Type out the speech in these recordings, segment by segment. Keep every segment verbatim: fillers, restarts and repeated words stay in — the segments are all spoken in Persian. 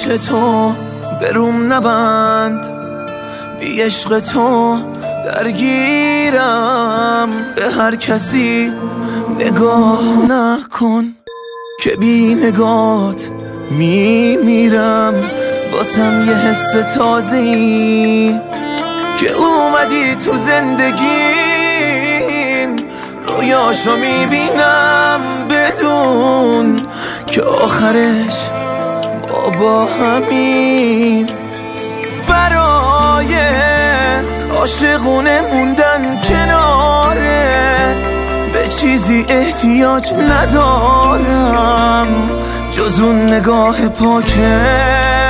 چشم تو بروم نبند، بی عشق تو درگیرم. به هر کسی نگاه نکن که بی نگات میمیرم. واسم یه حس تازه‌ای که اومدی تو زندگیم، رویاشو میبینم بدون که آخرش با همین. برای عاشقونه موندن کنارت به چیزی احتیاج ندارم جز اون نگاه پاکت.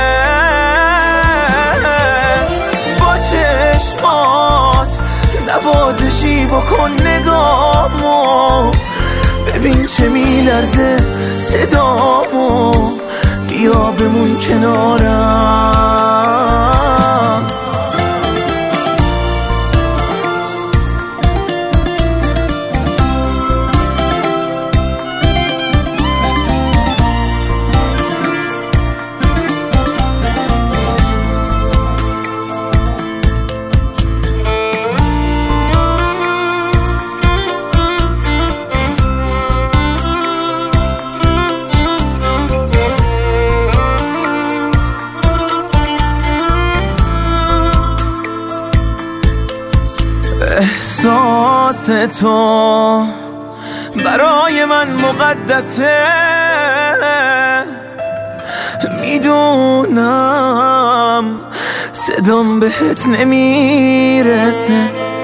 با چشمات نوازشی بکن نگامو، ببین چه میلرزه صدامو، بیا بمون کنارم. احساس تو برای من مقدسه، میدونم صدام بهت نمیرسه.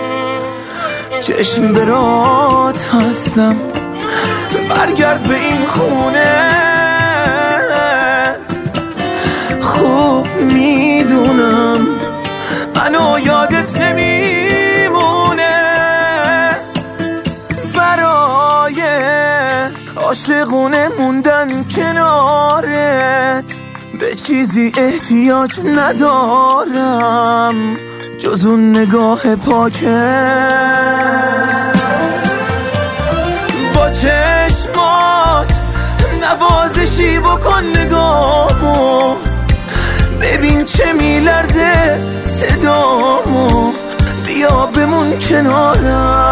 چشم برات هستم، برگرد به این خونه. خوب میدونم منو یادت نمیرسه. عاشقونه موندن کنارت به چیزی احتیاج ندارم جز اون نگاه پاکت. با چشمات نوازشی بکن نگامو، ببین چه میلرزه صدامو، بیا بمون کنارم.